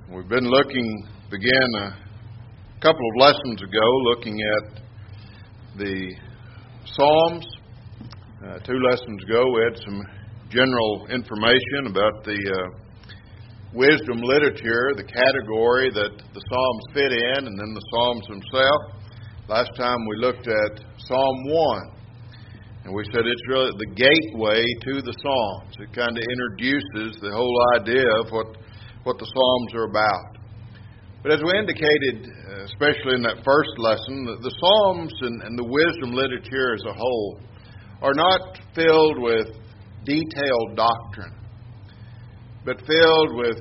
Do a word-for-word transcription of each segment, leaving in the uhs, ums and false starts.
We've been looking, began a couple of lessons ago, looking at the Psalms. Uh, two lessons ago, we had some general information about the uh, wisdom literature, the category that the Psalms fit in, and then the Psalms themselves. Last time we looked at Psalm one, and we said it's really the gateway to the Psalms. It kind of introduces the whole idea of what what the Psalms are about. But as we indicated, especially in that first lesson, the, the Psalms and, and the wisdom literature as a whole are not filled with detailed doctrine, but filled with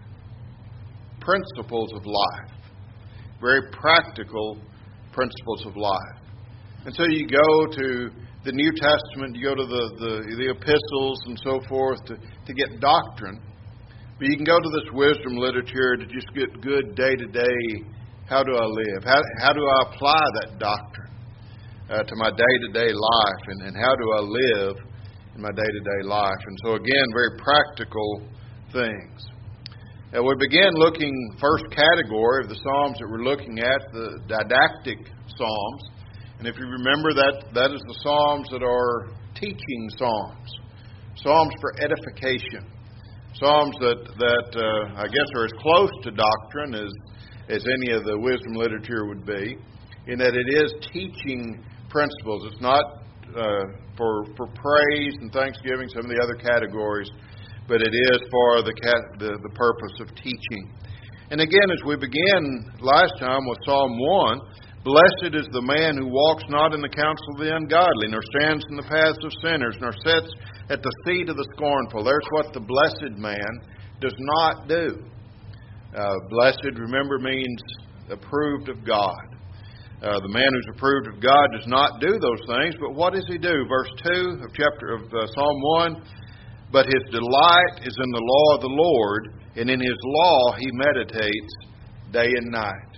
principles of life, very practical principles of life. And so you go to the New Testament, you go to the, the, the epistles and so forth to, to get doctrine. But you can go to this wisdom literature to just get good day-to-day, how do I live? How, how do I apply that doctrine uh, to my day-to-day life? And, and how do I live in my day-to-day life? And so again, very practical things. And we began looking, first category of the Psalms that we're looking at, the didactic Psalms. And if you remember, that that is the Psalms that are teaching Psalms. Psalms for edification. Psalms that, that uh, I guess are as close to doctrine as, as any of the wisdom literature would be, in that it is teaching principles. It's not uh, for for praise and thanksgiving, some of the other categories, but it is for the, the, the purpose of teaching. And again, as we began last time with Psalm one, blessed is the man who walks not in the counsel of the ungodly, nor stands in the paths of sinners, nor sits at the seat of the scornful. There's what the blessed man does not do. Uh, blessed, remember, means approved of God. Uh, the man who's approved of God does not do those things, but what does he do? Verse two of chapter of uh, Psalm one, but his delight is in the law of the Lord, and in his law he meditates day and night.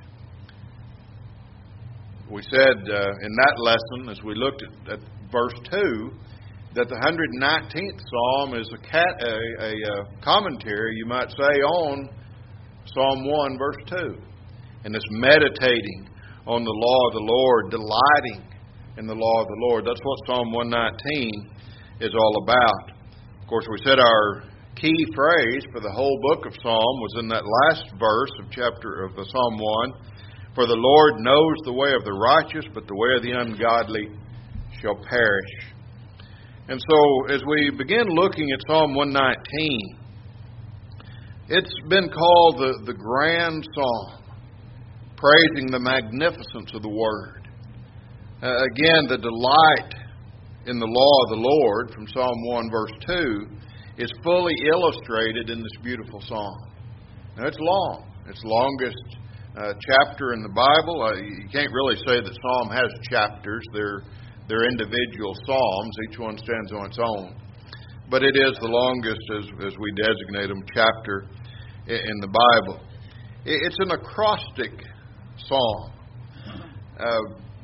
We said uh, in that lesson, as we looked at, at verse two, that the one hundred nineteenth Psalm is a, cat, a, a, a commentary, you might say, on Psalm one, verse two. And it's meditating on the law of the Lord, delighting in the law of the Lord. That's what Psalm one nineteen is all about. Of course, we said our key phrase for the whole book of Psalm was in that last verse of chapter of Psalm one. For the Lord knows the way of the righteous, but the way of the ungodly shall perish. And so, as we begin looking at Psalm one nineteen, it's been called the, the grand psalm, praising the magnificence of the Word. Uh, again, the delight in the law of the Lord from Psalm one, verse two, is fully illustrated in this beautiful psalm. Now, it's long. It's the longest Uh, chapter in the Bible. Uh, you can't really say that Psalm has chapters. They're, they're individual Psalms. Each one stands on its own. But it is the longest, as, as we designate them, chapter in, in the Bible. It, it's an acrostic Psalm. Uh,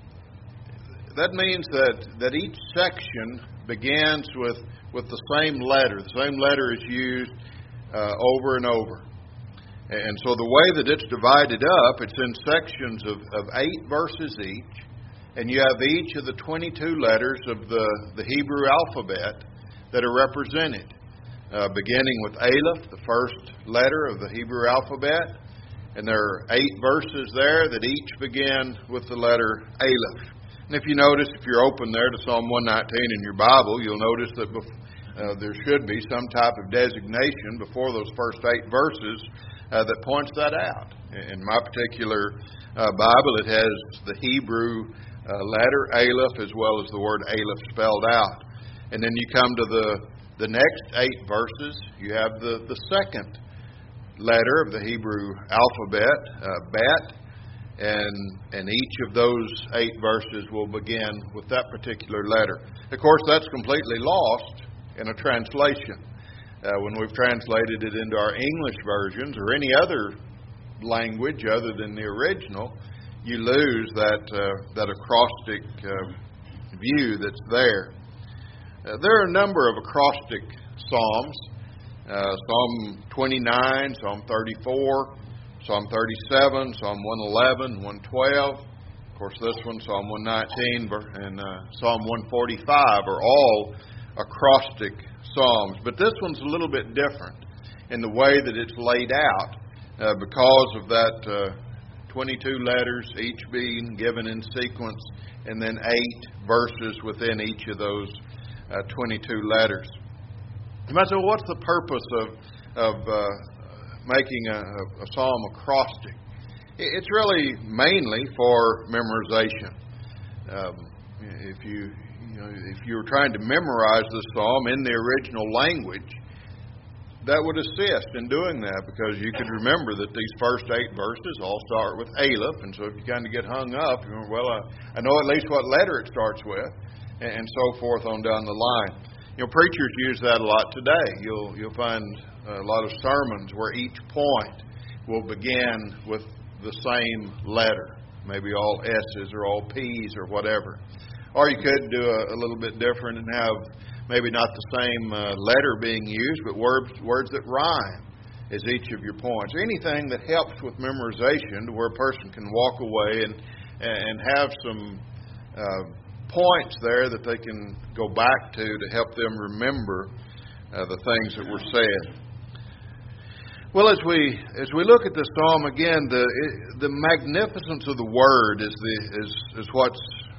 that means that, that each section begins with, with the same letter. The same letter is used uh, over and over. And so the way that it's divided up, it's in sections of, of eight verses each, and you have each of the twenty-two letters of the, the Hebrew alphabet that are represented, uh, beginning with Aleph, the first letter of the Hebrew alphabet, and there are eight verses there that each begin with the letter Aleph. And if you notice, if you're open there to Psalm one nineteen in your Bible, you'll notice that bef- uh, there should be some type of designation before those first eight verses Uh, that points that out. In my particular uh, Bible, it has the Hebrew uh, letter Aleph as well as the word Aleph spelled out. And then you come to the the next eight verses. You have the, the second letter of the Hebrew alphabet, uh, Bet, and and each of those eight verses will begin with that particular letter. Of course, that's completely lost in a translation. Uh, when we've translated it into our English versions or any other language other than the original, you lose that uh, that acrostic uh, view that's there. Uh, there are a number of acrostic psalms. Uh, Psalm twenty-nine, Psalm thirty-four, Psalm thirty-seven, Psalm one eleven, one twelve. Of course, this one, Psalm one nineteen and uh, Psalm one forty-five are all acrostic psalms. But this one's a little bit different in the way that it's laid out uh, because of that uh, twenty-two letters, each being given in sequence, and then eight verses within each of those uh, twenty-two letters. You might say, well, what's the purpose of, of uh, making a, a psalm acrostic? It's really mainly for memorization. Um, if you, you know, if you were trying to memorize the psalm in the original language, that would assist in doing that, because you could remember that these first eight verses all start with Aleph, and so if you kind of get hung up, you know, well, I, I know at least what letter it starts with, and, and so forth on down the line. You know, preachers use that a lot today. You'll you'll find a lot of sermons where each point will begin with the same letter, maybe all S's or all P's or whatever. Or you could do a, a little bit different and have maybe not the same uh, letter being used, but words words that rhyme as each of your points. Anything that helps with memorization, to where a person can walk away and and have some uh, points there that they can go back to to help them remember uh, the things that were said. Well, as we as we look at the psalm again, the the magnificence of the word is the is is what's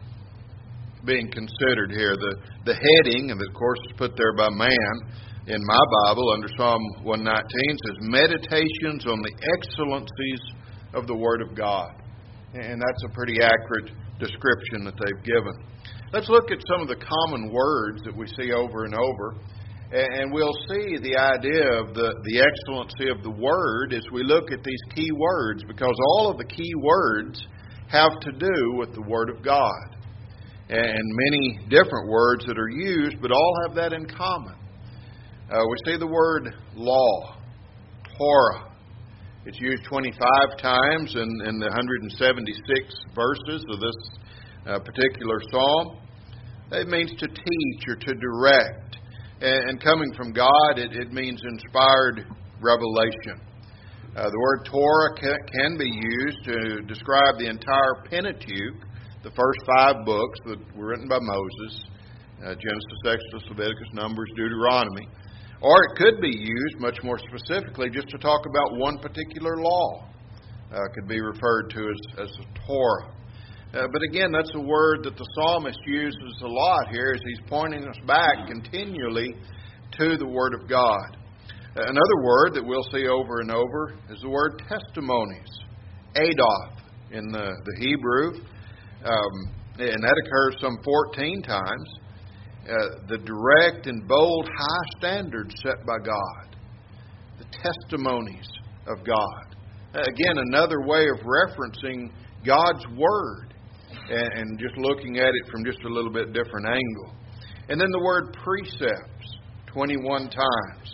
being considered here. The the heading, and of course is put there by man in my Bible under Psalm one nineteen, says Meditations on the Excellencies of the Word of God, and that's a pretty accurate description that they've given. Let's look at some of the common words that we see over and over. And we'll see the idea of the, the excellency of the Word as we look at these key words, because all of the key words have to do with the Word of God. And many different words that are used, but all have that in common. Uh, we see the word law, Torah. It's used twenty-five times in, in the one hundred seventy-six verses of this uh, particular psalm. It means to teach or to direct. And coming from God, it, it means inspired revelation. Uh, the word Torah can, can be used to describe the entire Pentateuch, the first five books that were written by Moses, uh, Genesis, Exodus, Leviticus, Numbers, Deuteronomy. Or it could be used, much more specifically, just to talk about one particular law. Uh, could be referred to as, as the Torah. Uh, but again, that's a word that the psalmist uses a lot here as he's pointing us back continually to the Word of God. Uh, another word that we'll see over and over is the word testimonies, Adoth in the, the Hebrew, um, and that occurs some fourteen times. Uh, the direct and bold high standards set by God, the testimonies of God. Uh, again, another way of referencing God's Word, and just looking at it from just a little bit different angle. And then the word precepts, twenty-one times,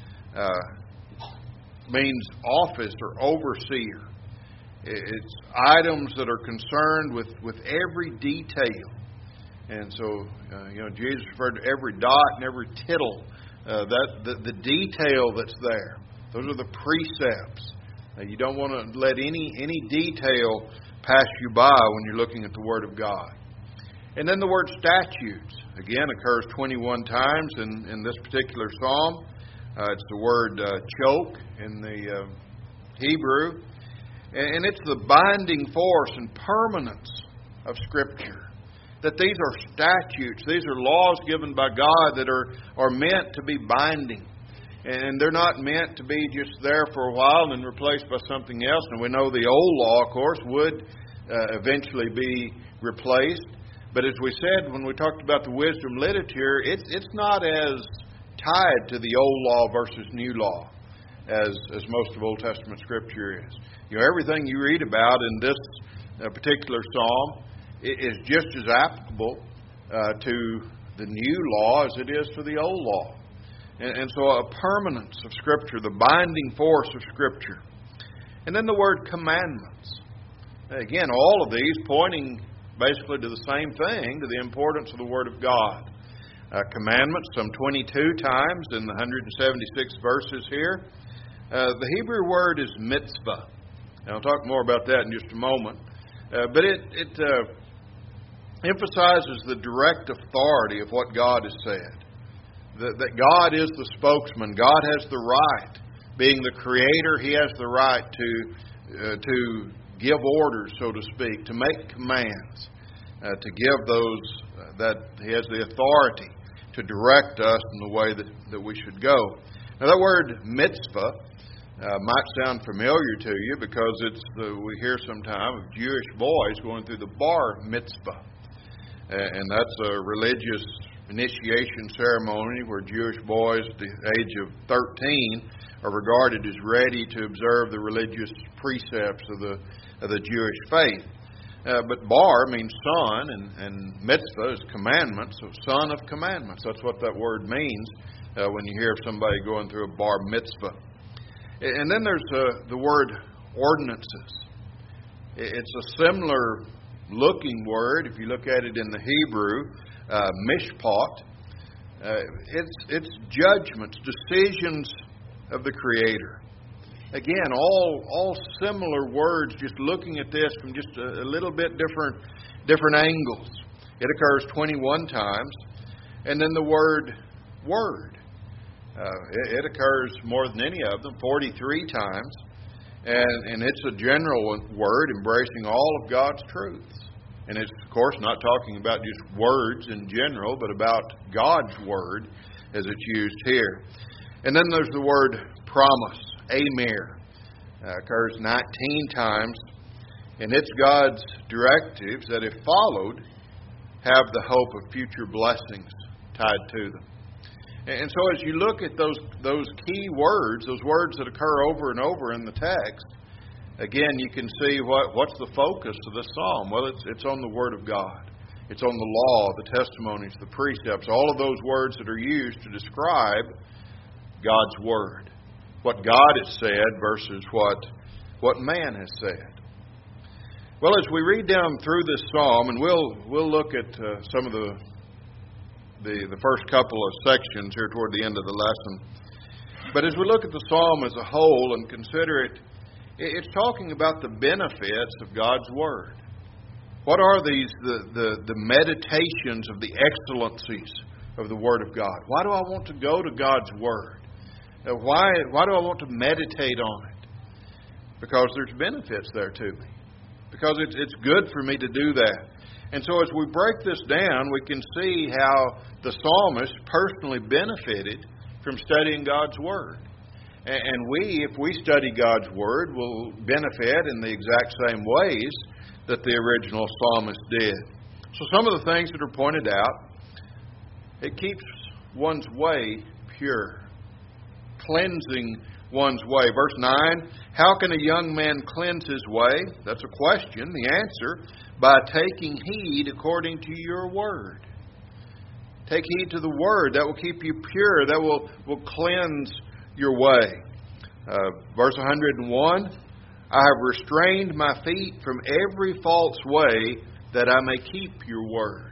uh, means office or overseer. It's items that are concerned with, with every detail. And so, uh, you know, Jesus referred to every dot and every tittle, uh, that the, the detail that's there. Those are the precepts. Uh, you don't want to let any any detail pass you by when you're looking at the Word of God. And then the word statutes, again, occurs twenty-one times in, in this particular psalm. Uh, it's the word uh, choke in the uh, Hebrew. And, and it's the binding force and permanence of Scripture. That these are statutes, these are laws given by God that are, are meant to be binding. And they're not meant to be just there for a while and then replaced by something else. And we know the old law, of course, would uh, eventually be replaced. But as we said when we talked about the wisdom literature, it's it's not as tied to the old law versus new law as as most of Old Testament Scripture is. You know, everything you read about in this uh, particular psalm is just as applicable uh, to the new law as it is to the old law. And so a permanence of Scripture, the binding force of Scripture. And then the word commandments. Again, all of these pointing basically to the same thing, to the importance of the Word of God. Uh, commandments, some twenty-two times in the one hundred seventy-six verses here. Uh, the Hebrew word is mitzvah. And I'll talk more about that in just a moment. Uh, but it, it uh, emphasizes the direct authority of what God has said. That, that God is the spokesman. God has the right. Being the Creator, He has the right to uh, to give orders, so to speak, to make commands, uh, to give those uh, that He has the authority to direct us in the way that, that we should go. Now that word mitzvah uh, might sound familiar to you because it's the, we hear sometimes of Jewish boys going through the bar mitzvah. And that's a religious initiation ceremony where Jewish boys at the age of thirteen are regarded as ready to observe the religious precepts of the of the Jewish faith. Uh, but bar means son, and, and mitzvah is commandment, so son of commandments. That's what that word means uh, when you hear of somebody going through a bar mitzvah. And then there's uh, the word ordinances. It's a similar looking word. If you look at it in the Hebrew, uh, mishpat, uh, it's, it's judgments, decisions of the Creator. Again, all all similar words, just looking at this from just a, a little bit different different angles. It occurs twenty-one times. And then the word word. Uh, it, it occurs more than any of them, forty-three times. And, and it's a general word embracing all of God's truths. And it's, of course, not talking about just words in general, but about God's Word as it's used here. And then there's the word promise, amir. Uh, occurs nineteen times. And it's God's directives that, if followed, have the hope of future blessings tied to them. And so as you look at those those key words, those words that occur over and over in the text, again, you can see what, what's the focus of this psalm. Well, it's, it's on the Word of God. It's on the law, the testimonies, the precepts, all of those words that are used to describe God's Word. What God has said versus what, what man has said. Well, as we read down through this psalm, and we'll we'll look at uh, some of the, the the first couple of sections here toward the end of the lesson. But as we look at the psalm as a whole and consider it, it's talking about the benefits of God's Word. What are these, the, the, the meditations of the excellencies of the Word of God? Why do I want to go to God's Word? Uh, why, why do I want to meditate on it? Because there's benefits there to me. Because it's, it's good for me to do that. And so as we break this down, we can see how the psalmist personally benefited from studying God's Word. And we, if we study God's Word, will benefit in the exact same ways that the original psalmist did. So some of the things that are pointed out, it keeps one's way pure, cleansing one's way. Verse nine, how can a young man cleanse his way? That's a question. The answer, by taking heed according to your Word. Take heed to the Word. That will keep you pure. That will, will cleanse your way. Uh, verse one hundred one, I have restrained my feet from every false way that I may keep your Word.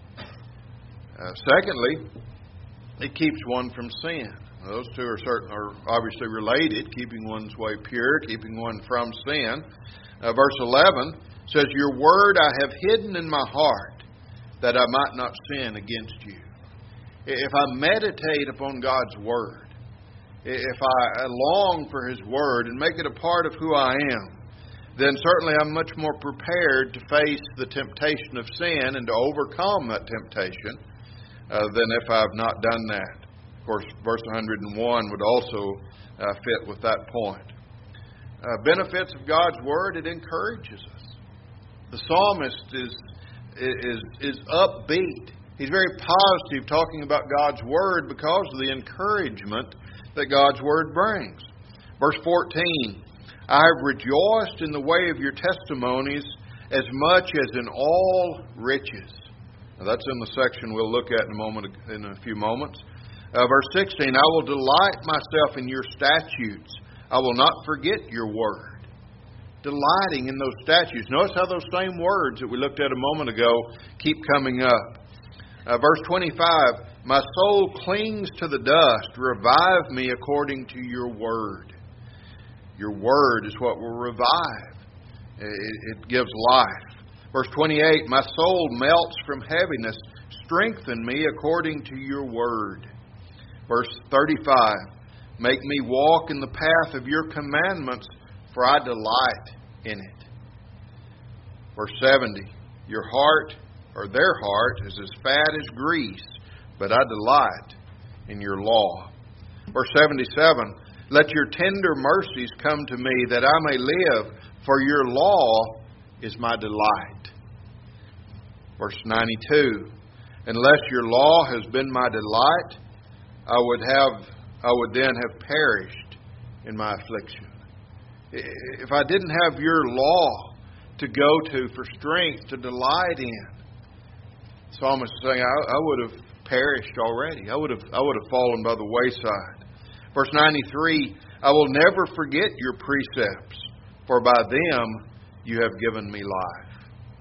Uh, secondly, it keeps one from sin. Now, those two are certain are obviously related, keeping one's way pure, keeping one from sin. Uh, verse eleven says, your Word I have hidden in my heart, that I might not sin against you. If I meditate upon God's Word, if I long for His Word and make it a part of who I am, then certainly I'm much more prepared to face the temptation of sin and to overcome that temptation uh, than if I've not done that. Of course, verse one hundred one would also uh, fit with that point. Uh, benefits of God's Word, it encourages us. The psalmist is, is, is upbeat. He's very positive talking about God's Word because of the encouragement that God's Word brings. Verse fourteen, I have rejoiced in the way of your testimonies as much as in all riches. Now that's in the section we'll look at in a moment, in a few moments. Uh, verse sixteen, I will delight myself in your statutes. I will not forget your word. Delighting in those statutes. Notice how those same words that we looked at a moment ago keep coming up. Uh, verse twenty-five, my soul clings to the dust. Revive me according to your word. Your Word is what will revive. It, it gives life. Verse twenty-eight, my soul melts from heaviness. Strengthen me according to your Word. Verse thirty-five, make me walk in the path of your commandments, for I delight in it. Verse seventy, your heart, or their heart, is as fat as grease, but I delight in your law. Verse seventy-seven, let your tender mercies come to me, that I may live, for your law is my delight. Verse ninety-two, unless your law has been my delight, I would have I would then have perished in my affliction. If I didn't have your law to go to for strength, to delight in, the psalmist is saying, I, I would have perished already. I would have I would have fallen by the wayside. Verse ninety-three, I will never forget your precepts, for by them you have given me life.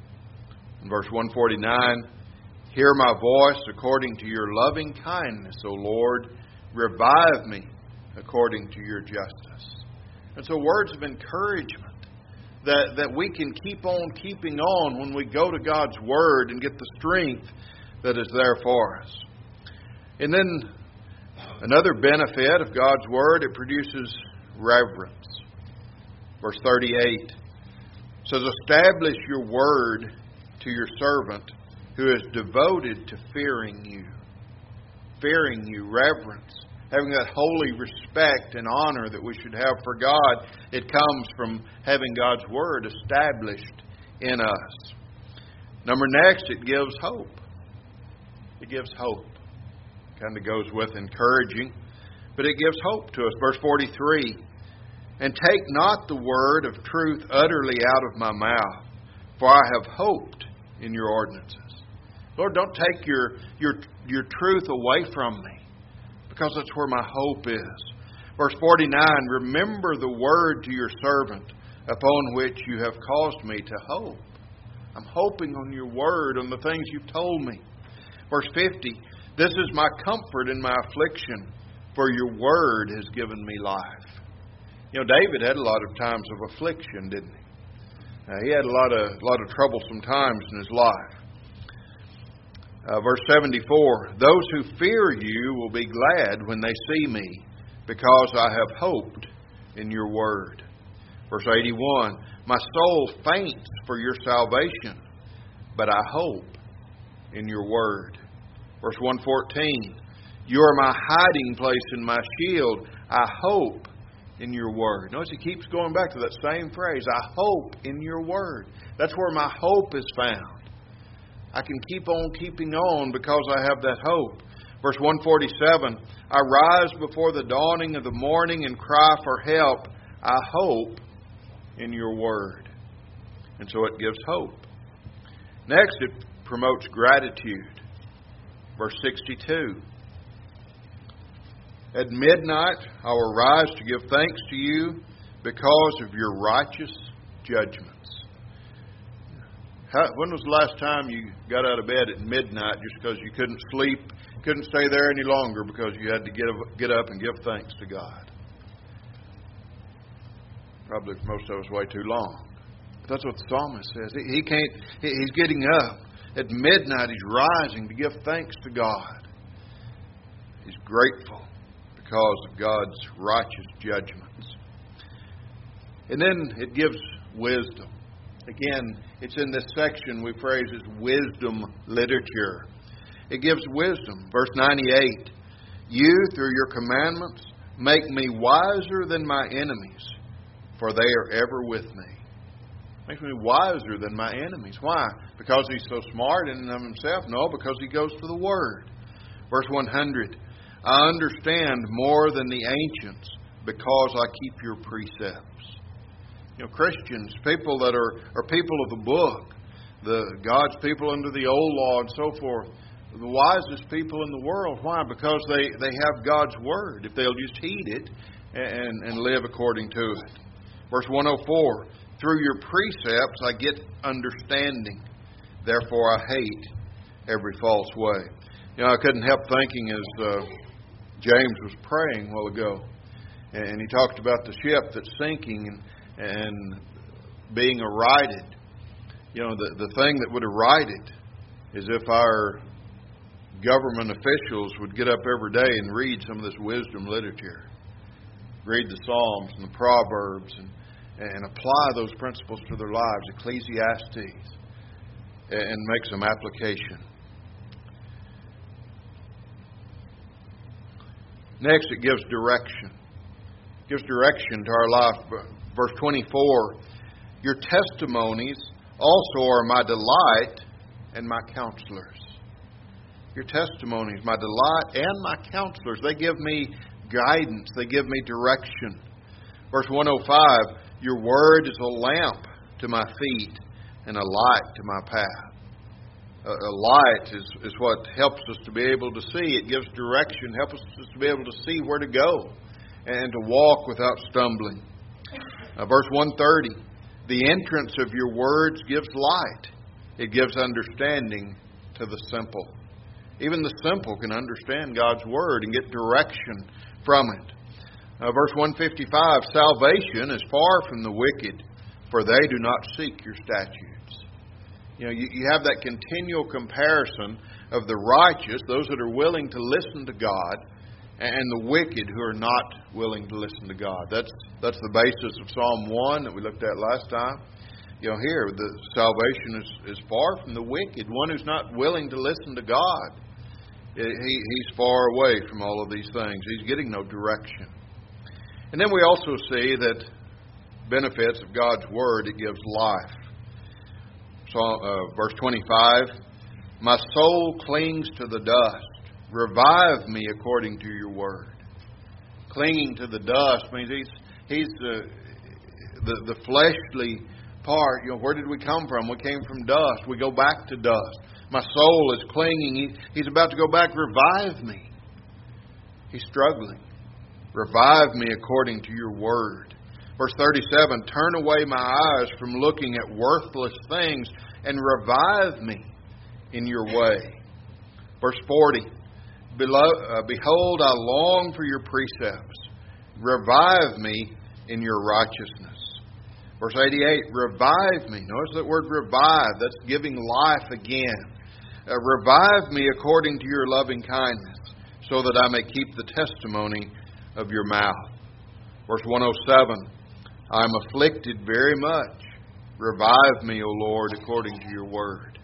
In verse one forty-nine, hear my voice according to your loving kindness, O Lord. Revive me according to your justice. And so words of encouragement that, that we can keep on keeping on when we go to God's Word and get the strength that is there for us. And then another benefit of God's Word, it produces reverence. Verse thirty-eight says, establish your Word to your servant who is devoted to fearing you. Fearing you, reverence, having that holy respect and honor that we should have for God. It comes from having God's Word established in us. Number next, it gives hope. It gives hope. Kind of goes with encouraging, but it gives hope to us. Verse forty-three, and take not the word of truth utterly out of my mouth, for I have hoped in your ordinances. Lord, don't take your, your, your truth away from me, because that's where my hope is. Verse forty-nine, remember the word to your servant, upon which you have caused me to hope. I'm hoping on your word, on the things you've told me. Verse fifty, this is my comfort in my affliction, for your word has given me life. You know, David had a lot of times of affliction, didn't he? Uh, he had a lot of a lot of troublesome times in his life. Uh, verse seventy-four, those who fear you will be glad when they see me, because I have hoped in your word. Verse eighty-one, my soul faints for your salvation, but I hope in your word. Verse one fourteen, you are my hiding place and my shield. I hope in your word. Notice he keeps going back to that same phrase. I hope in your word. That's where my hope is found. I can keep on keeping on because I have that hope. Verse one forty-seven, I rise before the dawning of the morning and cry for help. I hope in your word. And so it gives hope. Next, it promotes gratitude. Verse sixty-two, at midnight I will rise to give thanks to you because of your righteous judgments. How, when was the last time you got out of bed at midnight just because you couldn't sleep, couldn't stay there any longer because you had to get up, get up and give thanks to God? Probably for most of us way too long. But that's what the psalmist says. He, he can't. He, he's getting up at midnight. He's rising to give thanks to God. He's grateful because of God's righteous judgments. And then it gives wisdom. Again, it's in this section we phrase as wisdom literature. It gives wisdom. Verse ninety-eight, you, through your commandments, make me wiser than my enemies, for they are ever with me. Makes me wiser than my enemies. Why? Because he's so smart in and of himself? No, because he goes to the Word. Verse one hundred, I understand more than the ancients because I keep your precepts. You know, Christians, people that are, are people of the book, the God's people under the old law and so forth, the wisest people in the world. Why? Because they, they have God's Word. If they'll just heed it and, and live according to it. Verse one oh four, through your precepts I get understanding. Therefore I hate every false way. You know, I couldn't help thinking as uh, James was praying a while ago. And he talked about the ship that's sinking and, and being righted. You know, the, the thing that would right it is if our government officials would get up every day and read some of this wisdom literature. Read the Psalms and the Proverbs and, and apply those principles to their lives. Ecclesiastes. And make some application. Next, it gives direction. It gives direction to our life. Verse twenty-four, your testimonies also are my delight and my counselors. Your testimonies, my delight and my counselors. They give me guidance. They give me direction. Verse one oh five, your word is a lamp to my feet and a light to my path. A, a light is, is what helps us to be able to see. It gives direction, helps us to be able to see where to go and to walk without stumbling. Uh, verse one thirty, the entrance of your words gives light. It gives understanding to the simple. Even the simple can understand God's Word and get direction from it. Uh, verse one fifty-five, salvation is far from the wicked, for they do not seek your statutes. You know, you, you have that continual comparison of the righteous, those that are willing to listen to God, and the wicked who are not willing to listen to God. That's that's the basis of Psalm one that we looked at last time. You know, here, the salvation is, is far from the wicked, one who's not willing to listen to God. He, he's far away from all of these things. He's getting no direction. And then we also see that benefits of God's Word, it gives life. So, uh, verse twenty-five, my soul clings to the dust. Revive me according to your word. Clinging to the dust means he's he's the the, the fleshly part. You know, where did we come from? We came from dust. We go back to dust. My soul is clinging. He, he's about to go back. Revive me. He's struggling. Revive me according to your word. Verse thirty-seven, turn away my eyes from looking at worthless things and revive me in your way. Verse forty, behold, I long for your precepts. Revive me in your righteousness. Verse eighty-eight, revive me. Notice that word revive. That's giving life again. Uh, revive me according to your loving kindness, so that I may keep the testimony of your mouth. Verse one oh seven, I am afflicted very much. Revive me, O Lord, according to your word.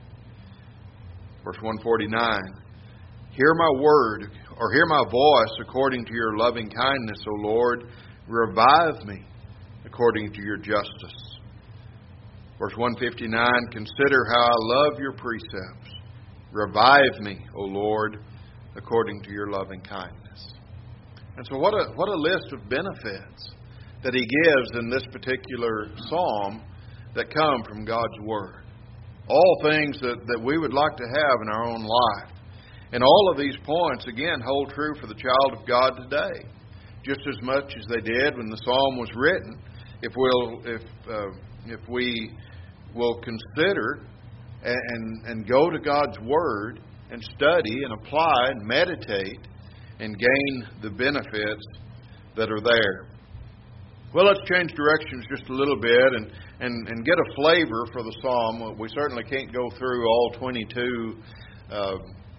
Verse one forty-nine, hear my word, or hear my voice according to your loving kindness, O Lord. Revive me according to your justice. Verse one fifty-nine, consider how I love your precepts. Revive me, O Lord, according to your loving kindness. And so what a what a list of benefits that he gives in this particular psalm that come from God's Word. All things that, that we would like to have in our own life. And all of these points, again, hold true for the child of God today. Just as much as they did when the psalm was written. If we'll, if uh, if we will consider and and go to God's Word and study and apply and meditate and gain the benefits that are there. Well, let's change directions just a little bit and, and, and get a flavor for the psalm. We certainly can't go through all twenty-two uh,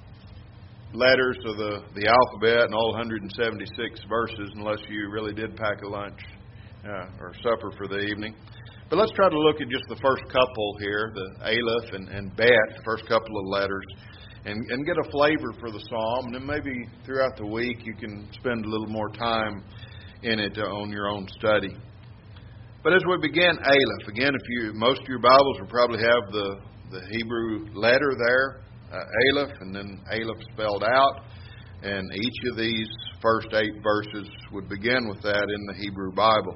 letters of the, the alphabet and all one hundred seventy-six verses unless you really did pack a lunch uh, or supper for the evening. But let's try to look at just the first couple here, the Aleph and, and Bet, the first couple of letters, and, and get a flavor for the psalm. And then maybe throughout the week you can spend a little more time in it on your own study. But as we begin Aleph, again, if you most of your Bibles will probably have the, the Hebrew letter there, uh, Aleph, and then Aleph spelled out. And each of these first eight verses would begin with that in the Hebrew Bible.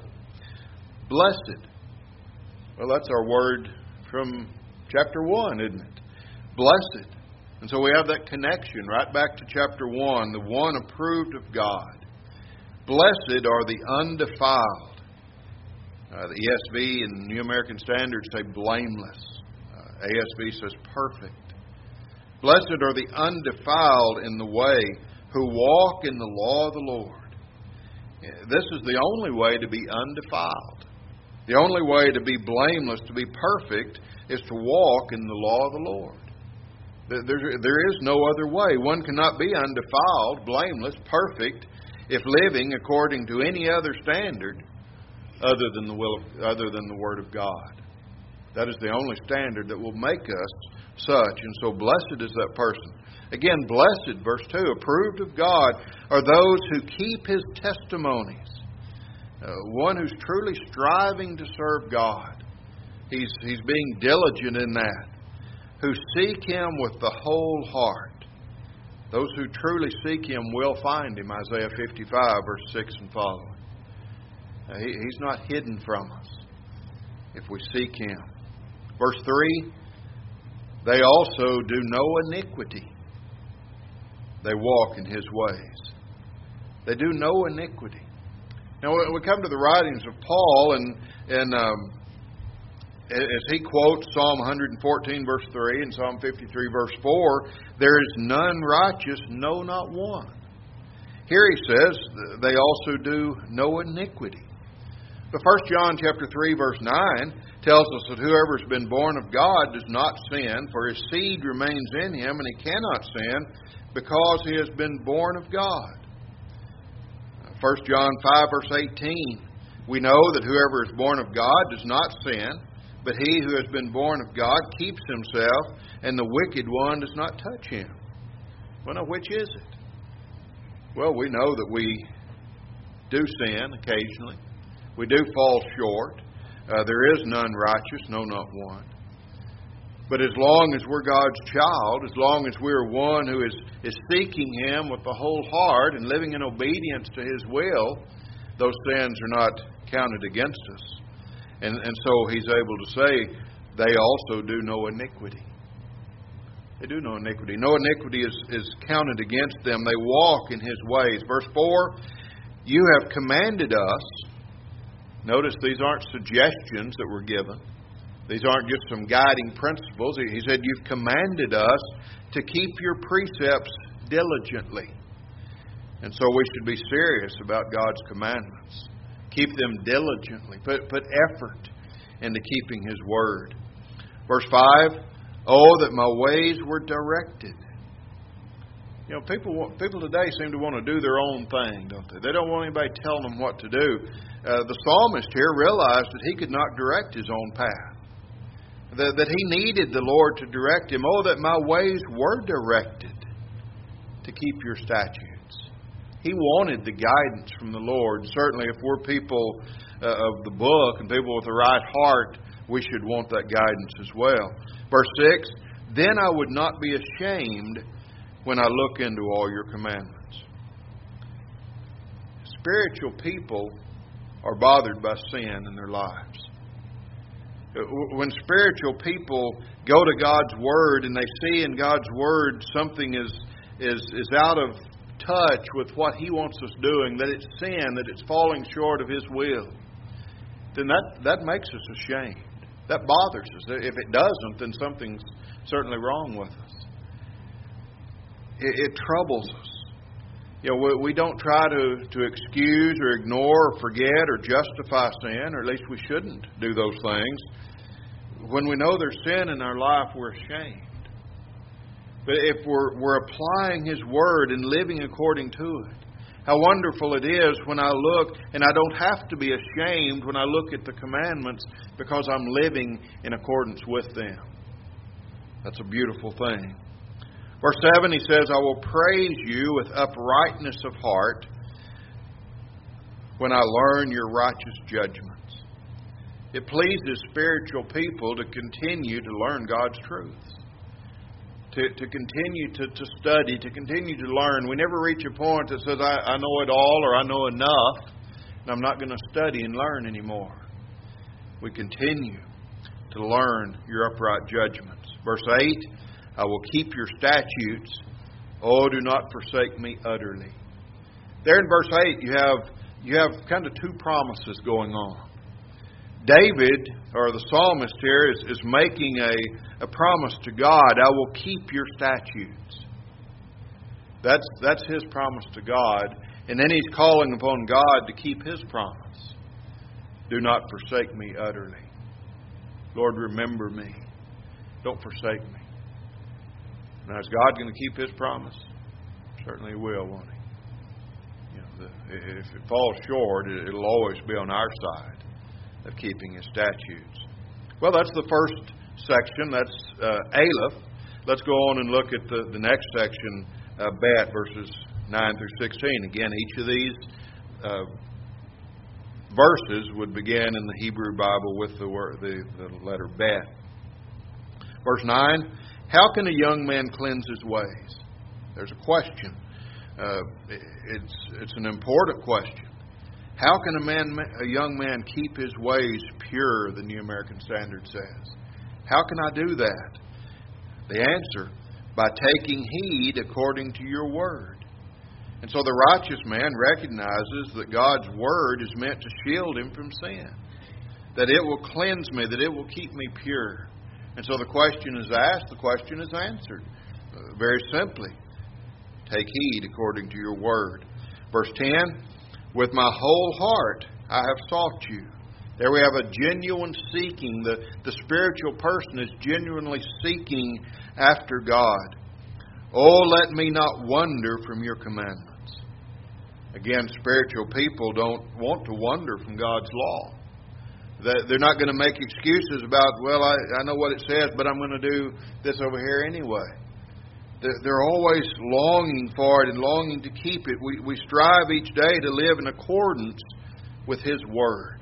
Blessed. Well, that's our word from chapter one, isn't it? Blessed. And so we have that connection right back to chapter one, the one approved of God. Blessed are the undefiled. Uh, the E S V and New American Standard say blameless. Uh, A S V says perfect. Blessed are the undefiled in the way, who walk in the law of the Lord. This is the only way to be undefiled. The only way to be blameless, to be perfect, is to walk in the law of the Lord. There, there is no other way. One cannot be undefiled, blameless, perfect, if living according to any other standard other than the will of, other than the Word of God. That is the only standard that will make us such. And so blessed is that person. Again, blessed, verse two, approved of God are those who keep His testimonies. Uh, one who's truly striving to serve God. He's, he's being diligent in that. Who seek Him with the whole heart. Those who truly seek Him will find Him. Isaiah fifty-five, verse six and following. Uh, he, he's not hidden from us if we seek Him. Verse three, they also do no iniquity. They walk in His ways. They do no iniquity. Now, we come to the writings of Paul, and, and um, as he quotes Psalm one fourteen, verse three, and Psalm fifty-three, verse four, there is none righteous, no, not one. Here he says, they also do no iniquity. But First John chapter three, verse nine tells us that whoever has been born of God does not sin, for his seed remains in him, and he cannot sin because he has been born of God. First John five, verse eighteen, we know that whoever is born of God does not sin, but he who has been born of God keeps himself, and the wicked one does not touch him. Well, now, which is it? Well, we know that we do sin occasionally. We do fall short. Uh, there is none righteous, no, not one. But as long as we're God's child, as long as we're one who is, is seeking Him with the whole heart and living in obedience to His will, those sins are not counted against us. And, and so He's able to say, they also do no iniquity. They do no iniquity. No iniquity is, is counted against them. They walk in His ways. Verse four, you have commanded us. Notice these aren't suggestions that were given. These aren't just some guiding principles. He said, you've commanded us to keep your precepts diligently. And so we should be serious about God's commandments. Keep them diligently. Put, put effort into keeping His Word. Verse five, oh, that my ways were directed. You know, people people today seem to want to do their own thing, don't they? They don't want anybody telling them what to do. Uh, the psalmist here realized that he could not direct his own path. That, that he needed the Lord to direct him. Oh, that my ways were directed to keep your statutes. He wanted the guidance from the Lord. Certainly, if we're people uh, of the book and people with the right heart, we should want that guidance as well. Verse six, then I would not be ashamed when I look into all your commandments. Spiritual people are bothered by sin in their lives. When spiritual people go to God's Word and they see in God's Word something is is is out of touch with what He wants us doing, that it's sin, that it's falling short of His will, then that, that makes us ashamed. That bothers us. If it doesn't, then something's certainly wrong with us. It, it troubles us. You know, we, we don't try to, to excuse or ignore or forget or justify sin, or at least we shouldn't do those things. When we know there's sin in our life, we're ashamed. But if we're, we're applying His Word and living according to it, how wonderful it is when I look, and I don't have to be ashamed when I look at the commandments because I'm living in accordance with them. That's a beautiful thing. Verse seven, he says, I will praise you with uprightness of heart when I learn your righteous judgments. It pleases spiritual people to continue to learn God's truth. To, to continue to, to study, to continue to learn. We never reach a point that says, I, I know it all or I know enough, and I'm not going to study and learn anymore. We continue to learn your upright judgments. Verse eight, I will keep your statutes. Oh, do not forsake me utterly. There in verse eight, you have you have kind of two promises going on. David, or the psalmist here, is, is making a, a promise to God. I will keep your statutes. That's, that's his promise to God. And then he's calling upon God to keep His promise. Do not forsake me utterly. Lord, remember me. Don't forsake me. Now, is God going to keep His promise? Certainly He will, won't He? You know, the, if it falls short, it, it'll always be on our side of keeping His statutes. Well, that's the first section. That's uh, Aleph. Let's go on and look at the, the next section, uh, Bet, verses nine through sixteen. Again, each of these uh, verses would begin in the Hebrew Bible with the, word, the, the letter Bet. Verse nine, how can a young man cleanse his ways? There's a question. Uh, it's, it's an important question. How can a man, a young man keep his ways pure, the New American Standard says? How can I do that? The answer, by taking heed according to your word. And so the righteous man recognizes that God's word is meant to shield him from sin. That it will cleanse me, that it will keep me pure. And so the question is asked, the question is answered. Uh, very simply, take heed according to your word. Verse ten, with my whole heart I have sought you. There we have a genuine seeking. The, the spiritual person is genuinely seeking after God. Oh, let me not wander from your commandments. Again, spiritual people don't want to wander from God's law. They're not going to make excuses about, well, I, I know what it says, but I'm going to do this over here anyway. They're always longing for it and longing to keep it. We, we strive each day to live in accordance with His Word.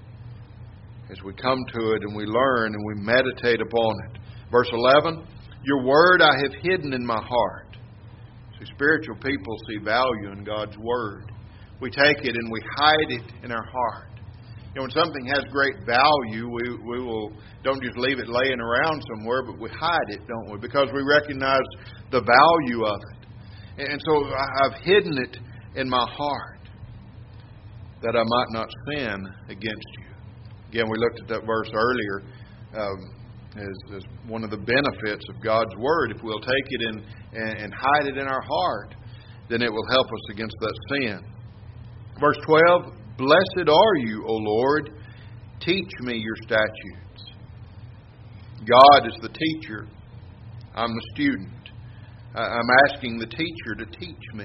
As we come to it and we learn and we meditate upon it. Verse eleven, your Word I have hidden in my heart. See, spiritual people see value in God's Word. We take it and we hide it in our heart. You know, when something has great value, we, we will don't just leave it laying around somewhere, but we hide it, don't we? Because we recognize the value of it. And so I've hidden it in my heart that I might not sin against you. Again, we looked at that verse earlier um, as, as one of the benefits of God's Word. If we'll take it in, and, and hide it in our heart, then it will help us against that sin. Verse twelve, blessed are you, O Lord. Teach me your statutes. God is the teacher. I'm the student. I'm asking the teacher to teach me.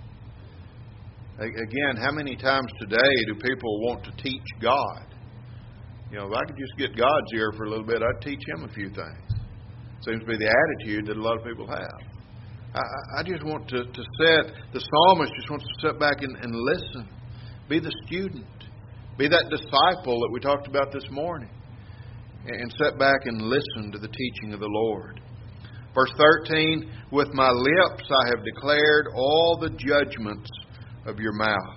Again, how many times today do people want to teach God? You know, if I could just get God's ear for a little bit, I'd teach Him a few things. Seems to be the attitude that a lot of people have. I, I just want to, to sit, the psalmist just wants to sit back and, and listen. Be the student. Be that disciple that we talked about this morning. And sit back and listen to the teaching of the Lord. Verse thirteen, with my lips I have declared all the judgments of your mouth.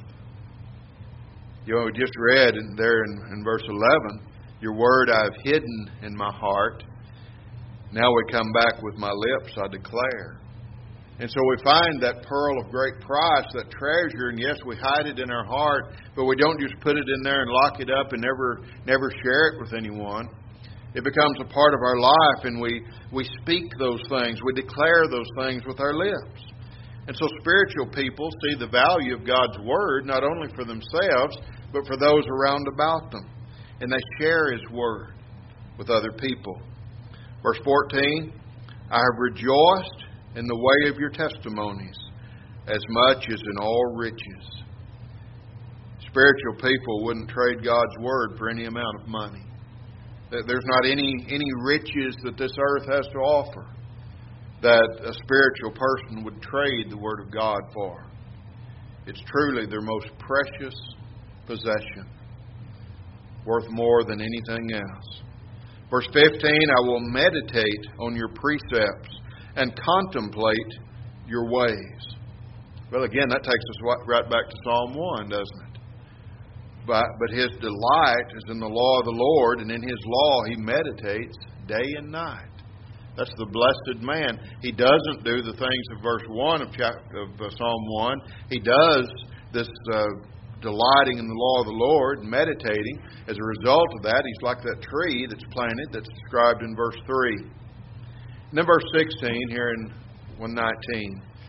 You know, we just read in there in, in verse eleven, your word I have hidden in my heart. Now we come back with my lips I declare. And so we find that pearl of great price, that treasure, and yes, we hide it in our heart, but we don't just put it in there and lock it up and never never share it with anyone. It becomes a part of our life, and we, we speak those things. We declare those things with our lips. And so spiritual people see the value of God's Word, not only for themselves, but for those around about them. And they share His Word with other people. Verse fourteen, I have rejoiced in the way of your testimonies as much as in all riches. Spiritual people wouldn't trade God's Word for any amount of money. There's not any, any riches that this earth has to offer that a spiritual person would trade the Word of God for. It's truly their most precious possession, worth more than anything else. Verse fifteen, I will meditate on your precepts and contemplate your ways. Well, again, that takes us right back to Psalm one, doesn't it? But, but his delight is in the law of the Lord, and in His law he meditates day and night. That's the blessed man. He doesn't do the things of verse one of, chapter, of uh, Psalm one. He does this uh, delighting in the law of the Lord, meditating. As a result of that, he's like that tree that's planted, that's described in verse three. And then verse sixteen, here in one nineteen.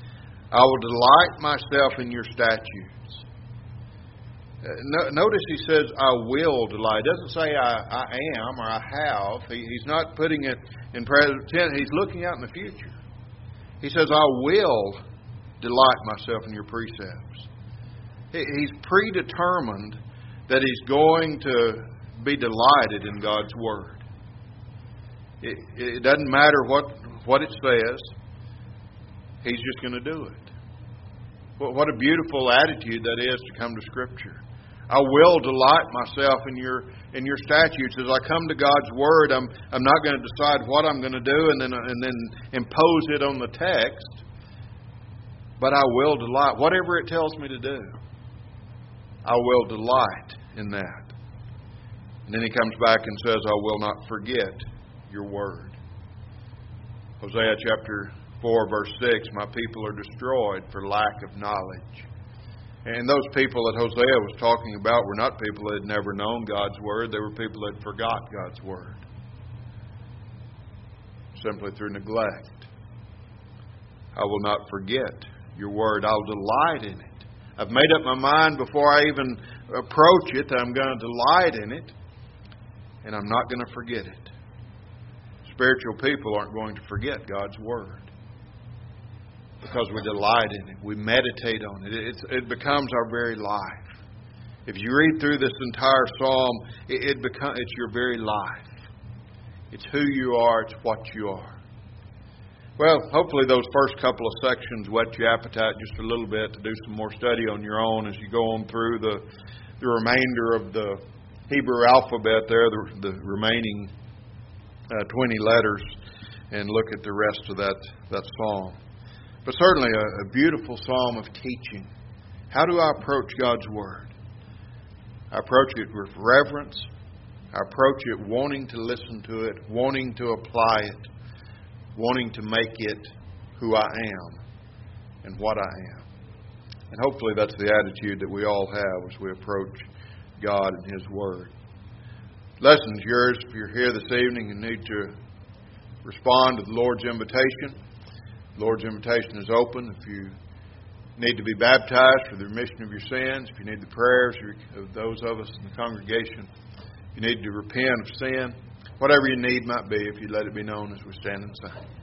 I will delight myself in your statutes. Uh, no, notice he says, I will delight. It doesn't say I, I am or I have. He, he's not putting it in present tense. He's looking out in the future. He says, I will delight myself in your precepts. He, he's predetermined that he's going to be delighted in God's Word. It, it doesn't matter what, what it says. He's just going to do it. What a beautiful attitude that is to come to Scripture. I will delight myself in your in your statutes. As I come to God's Word, I'm I'm not going to decide what I'm going to do and then and then impose it on the text. But I will delight. Whatever it tells me to do, I will delight in that. And then he comes back and says, I will not forget your word. Hosea chapter four, verse six, my people are destroyed for lack of knowledge. And those people that Hosea was talking about were not people that had never known God's Word. They were people that forgot God's Word. Simply through neglect. I will not forget your Word. I'll delight in it. I've made up my mind before I even approach it that I'm going to delight in it. And I'm not going to forget it. Spiritual people aren't going to forget God's Word. Because we delight in it. We meditate on it. It's, it becomes our very life. If you read through this entire psalm, it, it becomes, it's your very life. It's who you are. It's what you are. Well, hopefully those first couple of sections whet your appetite just a little bit to do some more study on your own as you go on through the, the remainder of the Hebrew alphabet there, the, the remaining uh, twenty letters, and look at the rest of that, that psalm. But certainly a, a beautiful psalm of teaching. How do I approach God's Word? I approach it with reverence. I approach it wanting to listen to it, wanting to apply it, wanting to make it who I am and what I am. And hopefully that's the attitude that we all have as we approach God and His Word. Lesson's yours if you're here this evening and need to respond to the Lord's invitation. The Lord's invitation is open. If you need to be baptized for the remission of your sins, if you need the prayers of those of us in the congregation, if you need to repent of sin, whatever your need might be, if you let it be known as we stand and sing.